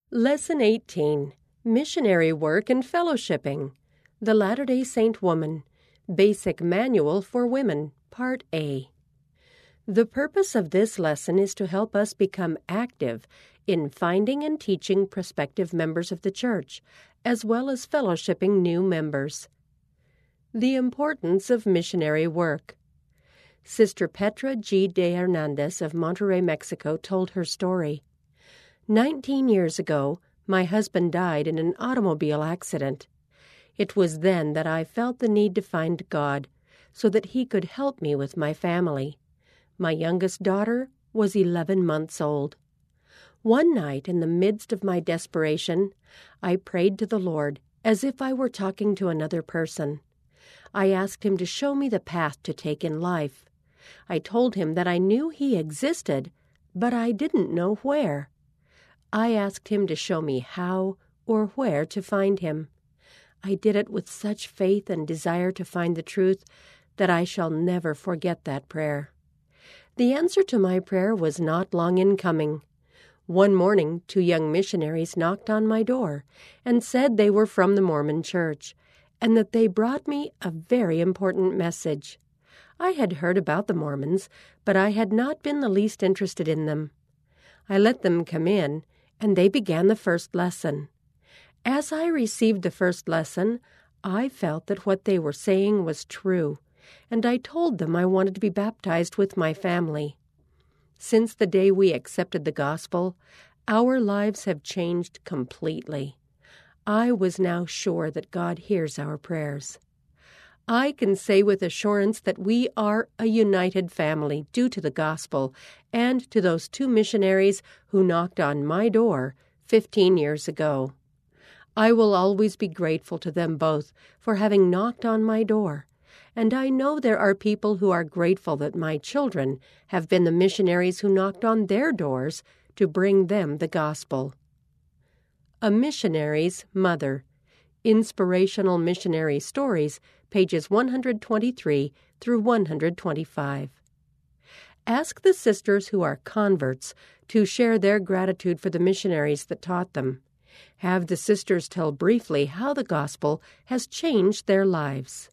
Lesson 18, Missionary Work and Fellowshipping, The Latter-day Saint Woman, Basic Manual for Women, Part A. The purpose of this lesson is to help us become active in finding and teaching prospective members of the Church, as well as fellowshipping new members. The importance of missionary work. Sister Petra G. de Hernandez of Monterrey, Mexico, told her story. 19 years ago, my husband died in an automobile accident. It was then that I felt the need to find God, so that He could help me with my family. My youngest daughter was 11 months old. One night, in the midst of my desperation, I prayed to the Lord as if I were talking to another person. I asked Him to show me the path to take in life. I told Him that I knew He existed, but I didn't know where. I asked Him to show me how or where to find Him. I did it with such faith and desire to find the truth that I shall never forget that prayer. The answer to my prayer was not long in coming. One morning, 2 young missionaries knocked on my door and said they were from the Mormon Church, and that they brought me a very important message. I had heard about the Mormons, but I had not been the least interested in them. I let them come in, and they began the first lesson. As I received the first lesson, I felt that what they were saying was true, and I told them I wanted to be baptized with my family. Since the day we accepted the gospel, our lives have changed completely. I was now sure that God hears our prayers. I can say with assurance that we are a united family due to the gospel and to those 2 missionaries who knocked on my door 15 years ago. I will always be grateful to them both for having knocked on my door, and I know there are people who are grateful that my children have been the missionaries who knocked on their doors to bring them the gospel. A Missionary's Mother. Inspirational Missionary Stories, pages 123 through 125. Ask the sisters who are converts to share their gratitude for the missionaries that taught them. Have the sisters tell briefly how the gospel has changed their lives.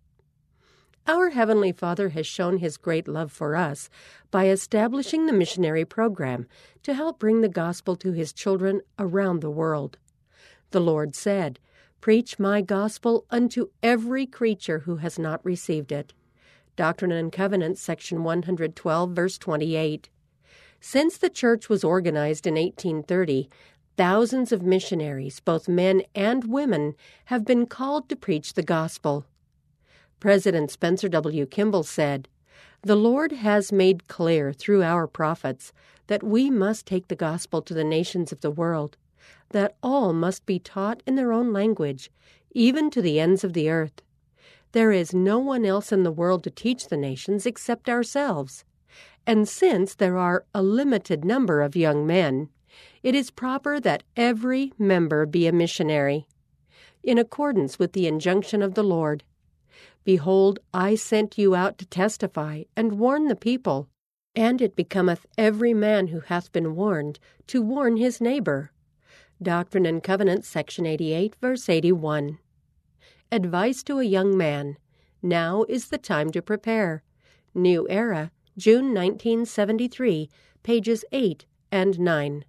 Our Heavenly Father has shown His great love for us by establishing the missionary program to help bring the gospel to His children around the world. The Lord said, "Preach my gospel unto every creature who has not received it." Doctrine and Covenants, section 112, verse 28. Since the church was organized in 1830, thousands of missionaries, both men and women, have been called to preach the gospel. President Spencer W. Kimball said, "The Lord has made clear through our prophets that we must take the gospel to the nations of the world, that all must be taught in their own language, even to the ends of the earth. There is no one else in the world to teach the nations except ourselves. And since there are a limited number of young men, it is proper that every member be a missionary, in accordance with the injunction of the Lord. Behold, I sent you out to testify and warn the people, and it becometh every man who hath been warned to warn his neighbor." Doctrine and Covenants, section 88, verse 81. Advice to a young man. Now is the time to prepare. New Era, June 1973, pages 8 and 9.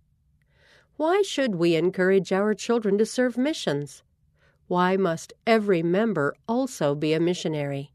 Why should we encourage our children to serve missions? Why must every member also be a missionary?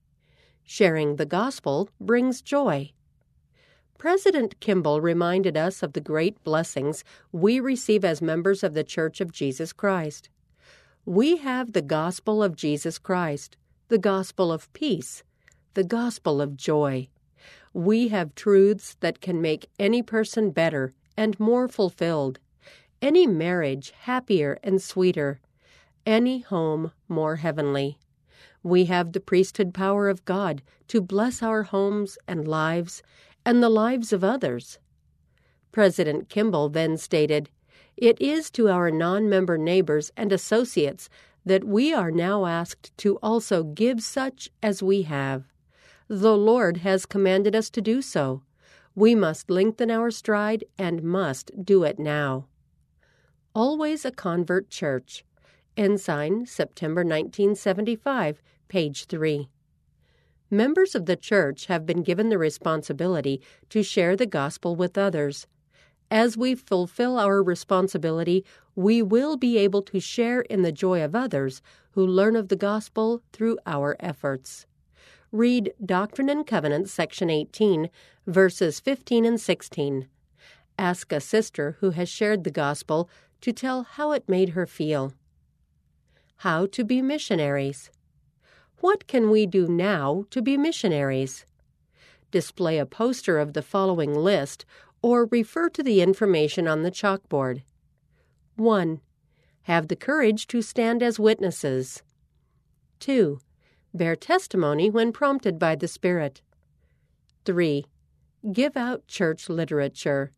Sharing the gospel brings joy. President Kimball reminded us of the great blessings we receive as members of the Church of Jesus Christ. We have the gospel of Jesus Christ, the gospel of peace, the gospel of joy. We have truths that can make any person better and more fulfilled, any marriage happier and sweeter, any home more heavenly. We have the priesthood power of God to bless our homes and lives and the lives of others. President Kimball then stated, "It is to our non-member neighbors and associates that we are now asked to also give such as we have. The Lord has commanded us to do so. We must lengthen our stride and must do it now." Always a Convert Church. Ensign, September 1975, page 3. Members of the church have been given the responsibility to share the gospel with others. As we fulfill our responsibility, we will be able to share in the joy of others who learn of the gospel through our efforts. Read Doctrine and Covenants, section 18, verses 15 and 16. Ask a sister who has shared the gospel to tell how it made her feel. How to be missionaries. What can we do now to be missionaries? Display a poster of the following list or refer to the information on the chalkboard. 1. Have the courage to stand as witnesses. 2. Bear testimony when prompted by the Spirit. 3. Give out church literature.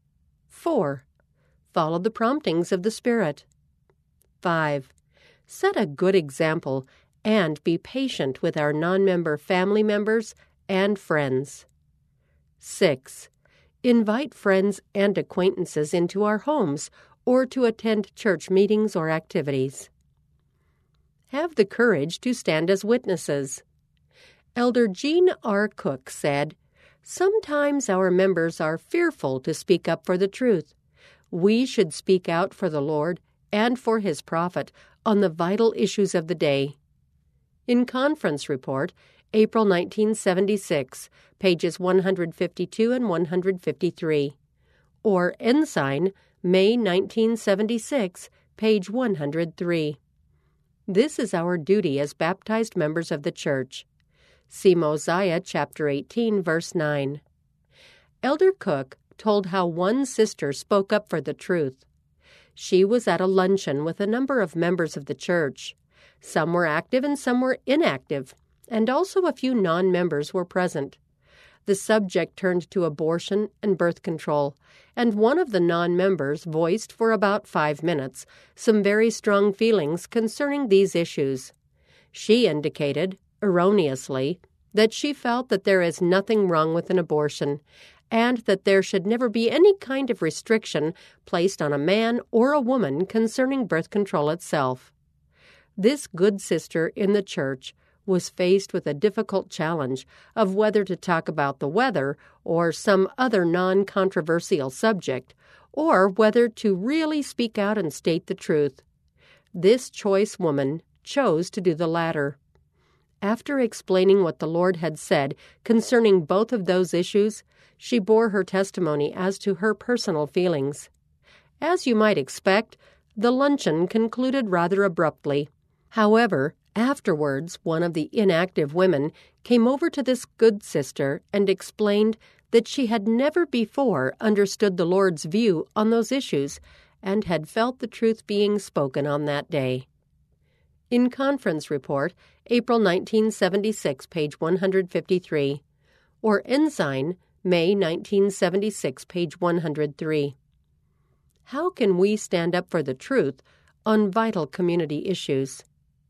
4. Follow the promptings of the Spirit. 5. Set a good example and be patient with our non-member family members and friends. 6. Invite friends and acquaintances into our homes or to attend church meetings or activities. Have the courage to stand as witnesses. Elder Gene R. Cook said, "Sometimes our members are fearful to speak up for the truth. We should speak out for the Lord and for His prophet on the vital issues of the day." In Conference Report, April 1976, pages 152 and 153. Or Ensign, May 1976, page 103. This is our duty as baptized members of the church. See Mosiah chapter 18, verse 9. Elder Cook told how one sister spoke up for the truth. She was at a luncheon with a number of members of the church. Some were active and some were inactive, and also a few non-members were present. The subject turned to abortion and birth control, and one of the non-members voiced for about 5 minutes some very strong feelings concerning these issues. She indicated, erroneously, that she felt that there is nothing wrong with an abortion, and that there should never be any kind of restriction placed on a man or a woman concerning birth control itself. This good sister in the church was faced with a difficult challenge of whether to talk about the weather or some other non-controversial subject, or whether to really speak out and state the truth. This choice woman chose to do the latter. After explaining what the Lord had said concerning both of those issues, she bore her testimony as to her personal feelings. As you might expect, the luncheon concluded rather abruptly. However, afterwards, one of the inactive women came over to this good sister and explained that she had never before understood the Lord's view on those issues and had felt the truth being spoken on that day. In Conference Report, April 1976, page 153. Or Ensign, May 1976, page 103. How can we stand up for the truth on vital community issues?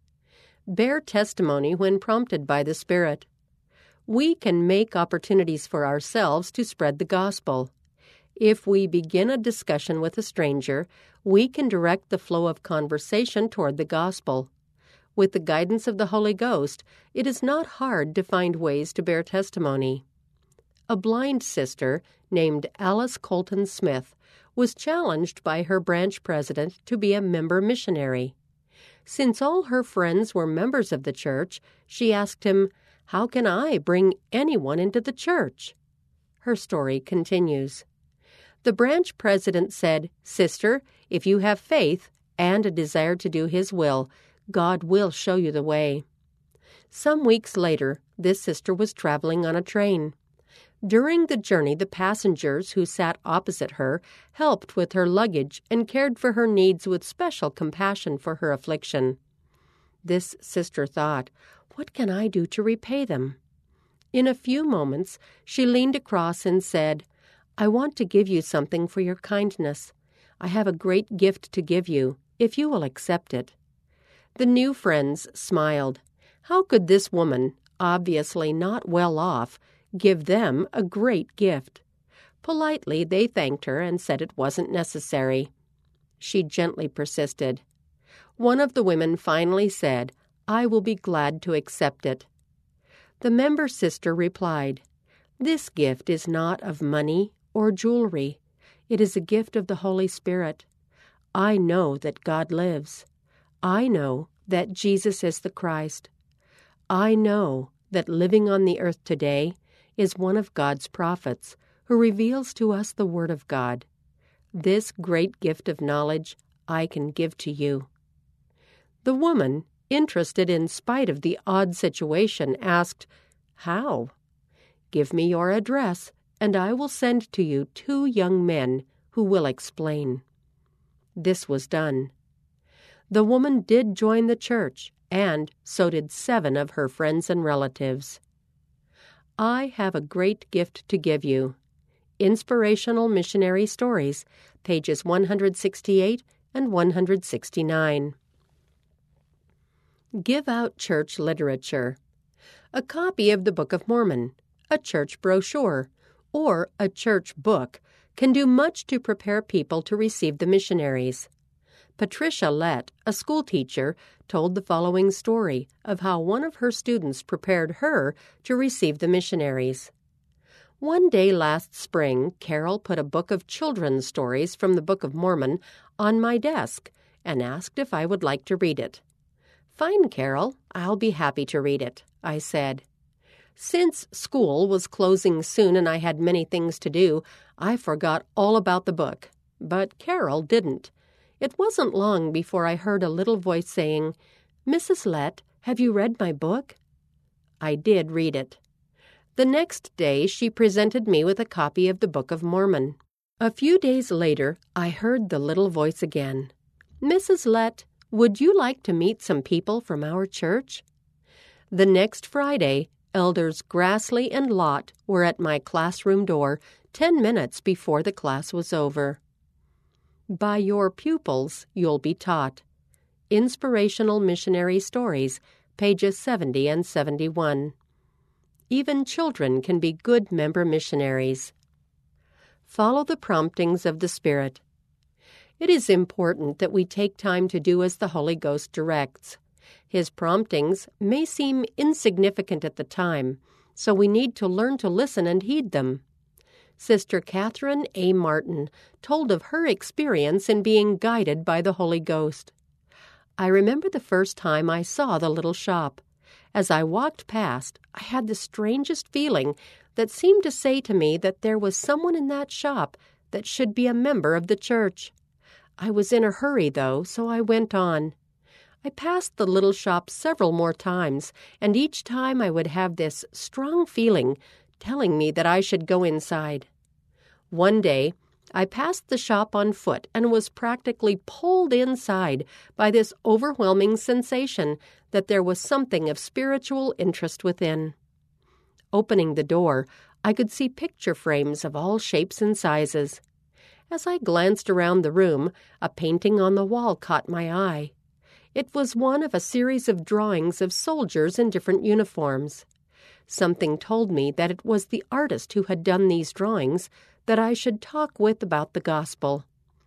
Bear testimony when prompted by the Spirit. We can make opportunities for ourselves to spread the gospel. If we begin a discussion with a stranger, we can direct the flow of conversation toward the gospel. With the guidance of the Holy Ghost, it is not hard to find ways to bear testimony. A blind sister named Alice Colton Smith was challenged by her branch president to be a member missionary. Since all her friends were members of the church, she asked him, "How can I bring anyone into the church?" Her story continues. The branch president said, "Sister, if you have faith and a desire to do His will, God will show you the way." Some weeks later, this sister was traveling on a train. During the journey, the passengers who sat opposite her helped with her luggage and cared for her needs with special compassion for her affliction. This sister thought, "What can I do to repay them?" In a few moments, she leaned across and said, "I want to give you something for your kindness. I have a great gift to give you, if you will accept it." The new friends smiled. How could this woman, obviously not well off, give them a great gift? Politely, they thanked her and said it wasn't necessary. she gently persisted. One of the women finally said, "I will be glad to accept it." The member sister replied, "This gift is not of money or jewelry. It is a gift of the Holy Spirit. I know that God lives. I know that Jesus is the Christ. I know that living on the earth today is one of God's prophets who reveals to us the Word of God. This great gift of knowledge I can give to you." The woman, interested in spite of the odd situation, asked, "How?" "Give me your address, and I will send to you 2 young men who will explain." This was done. The woman did join the church, and so did 7 of her friends and relatives. I have a great gift to give you. Inspirational Missionary Stories, pages 168 and 169. Give out church literature. A copy of the Book of Mormon, a church brochure, or a church book can do much to prepare people to receive the missionaries. Patricia Lett, a schoolteacher, told the following story of how one of her students prepared her to receive the missionaries. One day last spring, Carol put a book of children's stories from the Book of Mormon on my desk and asked if I would like to read it. "Fine, Carol, I'll be happy to read it," I said. Since school was closing soon and I had many things to do, I forgot all about the book. But Carol didn't. It wasn't long before I heard a little voice saying, "Mrs. Lett, have you read my book?" I did read it. The next day she presented me with a copy of the Book of Mormon. A few days later I heard the little voice again. "Mrs. Lett, would you like to meet some people from our church?" The next Friday, Elders Grassley and Lott were at my classroom door 10 minutes before the class was over. By your pupils you'll be taught. Inspirational Missionary Stories, pages 70 and 71. Even children can be good member missionaries. Follow the promptings of the Spirit. It is important that we take time to do as the Holy Ghost directs. His promptings may seem insignificant at the time, so we need to learn to listen and heed them. Sister Catherine A. Martin told of her experience in being guided by the Holy Ghost. I remember the first time I saw the little shop. As I walked past, I had the strangest feeling that seemed to say to me that there was someone in that shop that should be a member of the church. I was in a hurry, though, so I went on. I passed the little shop several more times, and each time I would have this strong feeling telling me that I should go inside. One day, I passed the shop on foot and was practically pulled inside by this overwhelming sensation that there was something of spiritual interest within. Opening the door, I could see picture frames of all shapes and sizes. As I glanced around the room, a painting on the wall caught my eye. It was one of a series of drawings of soldiers in different uniforms. Something told me that it was the artist who had done these drawings that I should talk with about the gospel.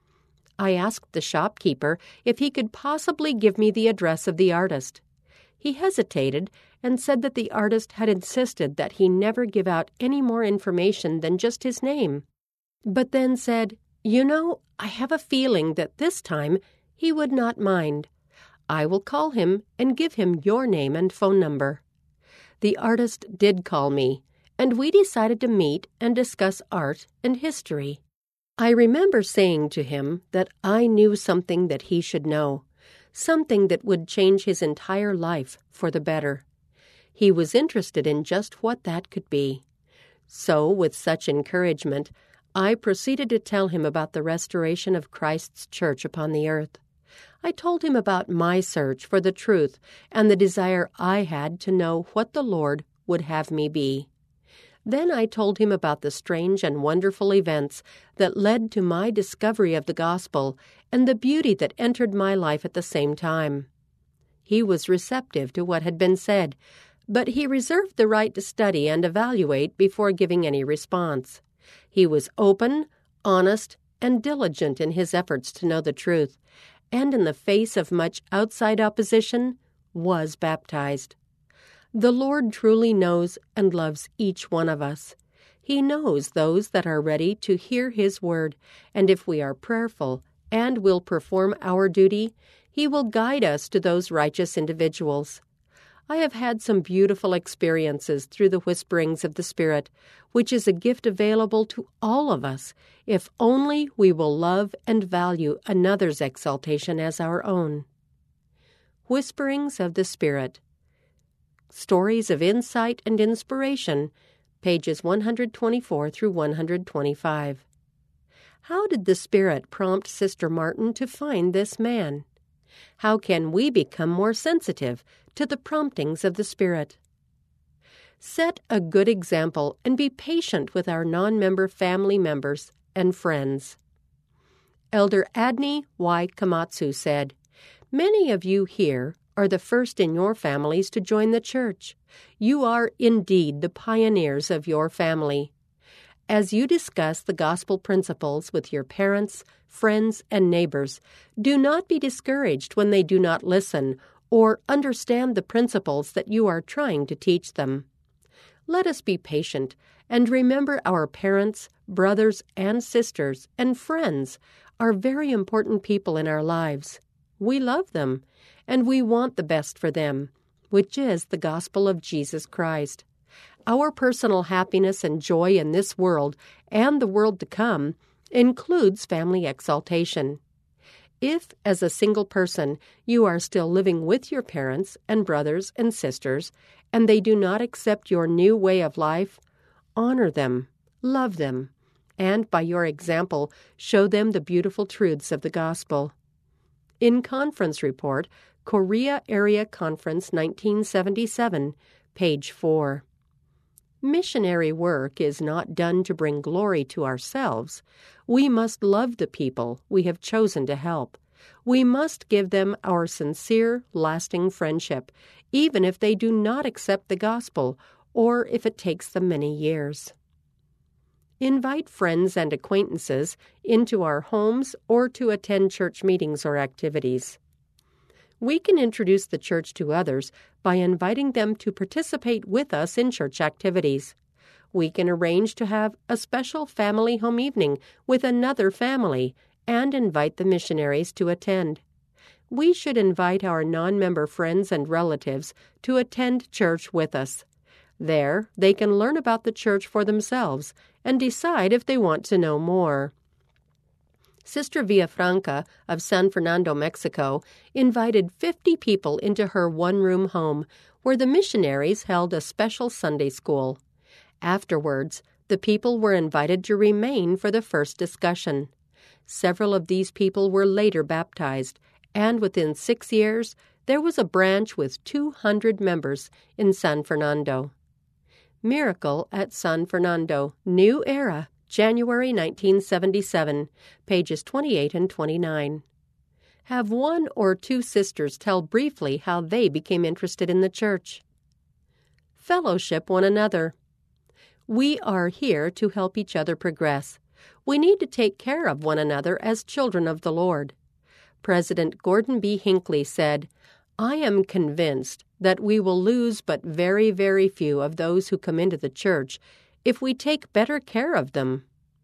I asked the shopkeeper if he could possibly give me the address of the artist. He hesitated and said that the artist had insisted that he never give out any more information than just his name, but then said, "You know, I have a feeling that this time he would not mind. I will call him and give him your name and phone number." The artist did call me, and we decided to meet and discuss art and history. I remember saying to him that I knew something that he should know, something that would change his entire life for the better. He was interested in just what that could be. So, with such encouragement, I proceeded to tell him about the restoration of Christ's church upon the earth. I told him about my search for the truth and the desire I had to know what the Lord would have me be. Then I told him about the strange and wonderful events that led to my discovery of the gospel and the beauty that entered my life at the same time. He was receptive to what had been said, but he reserved the right to study and evaluate before giving any response. He was open, honest, and diligent in his efforts to know the truth, and in the face of much outside opposition, was baptized. The Lord truly knows and loves each one of us. He knows those that are ready to hear His word, and if we are prayerful and will perform our duty, He will guide us to those righteous individuals. I have had some beautiful experiences through the whisperings of the Spirit, which is a gift available to all of us, if only we will love and value another's exaltation as our own. Whisperings of the Spirit. Stories of Insight and Inspiration, pages 124 through 125. How did the Spirit prompt Sister Martin to find this man? How can we become more sensitive to the promptings of the Spirit? Set a good example and be patient with our non-member family members and friends. Elder Adney Y. Komatsu said, "Many of you here are the first in your families to join the church. You are indeed the pioneers of your family. As you discuss the gospel principles with your parents, friends, and neighbors, do not be discouraged when they do not listen or understand the principles that you are trying to teach them. Let us be patient and remember our parents, brothers, and sisters, and friends are very important people in our lives. We love them, and we want the best for them, which is the gospel of Jesus Christ. Our personal happiness and joy in this world and the world to come includes family exaltation. If, as a single person, you are still living with your parents and brothers and sisters, and they do not accept your new way of life, honor them, love them, and by your example, show them the beautiful truths of the gospel." In Conference Report, Korea Area Conference 1977, page 4. Missionary work is not done to bring glory to ourselves. We must love the people we have chosen to help. We must give them our sincere, lasting friendship, even if they do not accept the gospel or if it takes them many years. Invite friends and acquaintances into our homes or to attend church meetings or activities. We can introduce the church to others by inviting them to participate with us in church activities. We can arrange to have a special family home evening with another family and invite the missionaries to attend. We should invite our non-member friends and relatives to attend church with us. There, they can learn about the church for themselves and decide if they want to know more. Sister Villafranca of San Fernando, Mexico, invited 50 people into her one-room home where the missionaries held a special Sunday school. Afterwards, the people were invited to remain for the first discussion. Several of these people were later baptized, and within 6 years, there was a branch with 200 members in San Fernando. Miracle at San Fernando, New Era, January 1977, pages 28 and 29. Have one or two sisters tell briefly how they became interested in the church. Fellowship one another. We are here to help each other progress. We need to take care of one another as children of the Lord. President Gordon B. Hinckley said, "I am convinced that we will lose but very, very few of those who come into the church if we take better care of them."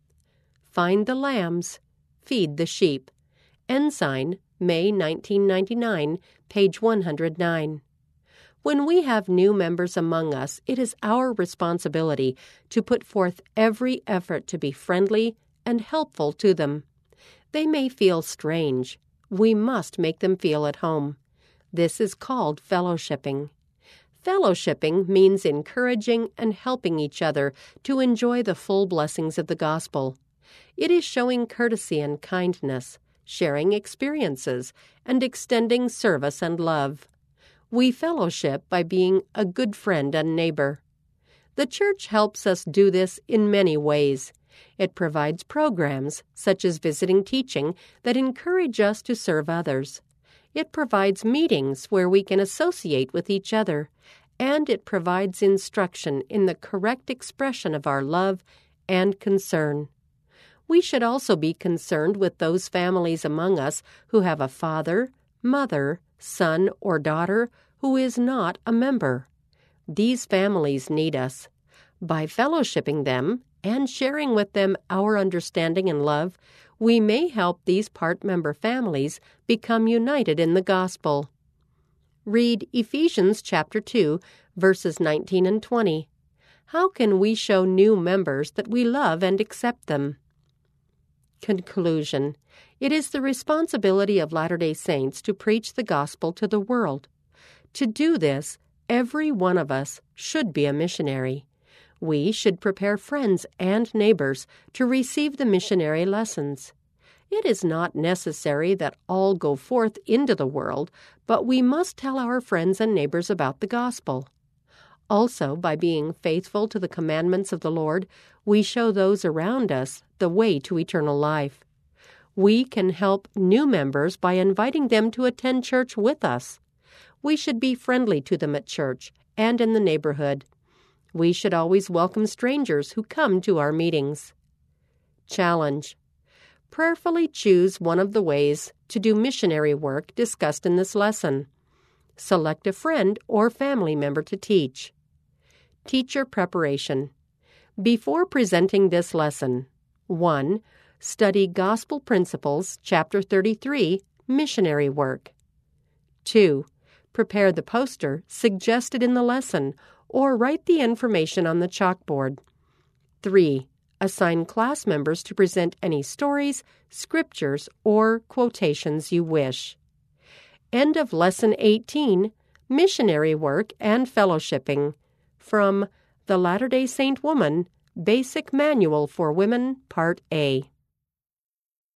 Find the lambs, feed the sheep. Ensign, May 1999, page 109. When we have new members among us, it is our responsibility to put forth every effort to be friendly and helpful to them. They may feel strange. We must make them feel at home. This is called fellowshipping. Fellowshipping means encouraging and helping each other to enjoy the full blessings of the gospel. It is showing courtesy and kindness, sharing experiences, and extending service and love. We fellowship by being a good friend and neighbor. The church helps us do this in many ways. It provides programs, such as visiting teaching, that encourage us to serve others. It provides meetings where we can associate with each other, and it provides instruction in the correct expression of our love and concern. We should also be concerned with those families among us who have a father, mother, son, or daughter who is not a member. These families need us. By fellowshipping them and sharing with them our understanding and love, we may help these part-member families become united in the gospel. Read Ephesians chapter 2, verses 19 and 20. How can we show new members that we love and accept them? Conclusion. It is the responsibility of Latter-day Saints to preach the gospel to the world. To do this, every one of us should be a missionary. We should prepare friends and neighbors to receive the missionary lessons. It is not necessary that all go forth into the world, but we must tell our friends and neighbors about the gospel. Also, by being faithful to the commandments of the Lord, we show those around us the way to eternal life. We can help new members by inviting them to attend church with us. We should be friendly to them at church and in the neighborhood. We should always welcome strangers who come to our meetings. Challenge. Prayerfully choose one of the ways to do missionary work discussed in this lesson. Select a friend or family member to teach. Teacher preparation. Before presenting this lesson, 1. Study Gospel Principles, Chapter 33, Missionary Work. 2. Prepare the poster suggested in the lesson or write the information on the chalkboard. 3. Assign class members to present any stories, scriptures, or quotations you wish. End of Lesson 18, Missionary Work and Fellowshipping, from The Latter-day Saint Woman, Basic Manual for Women, Part A.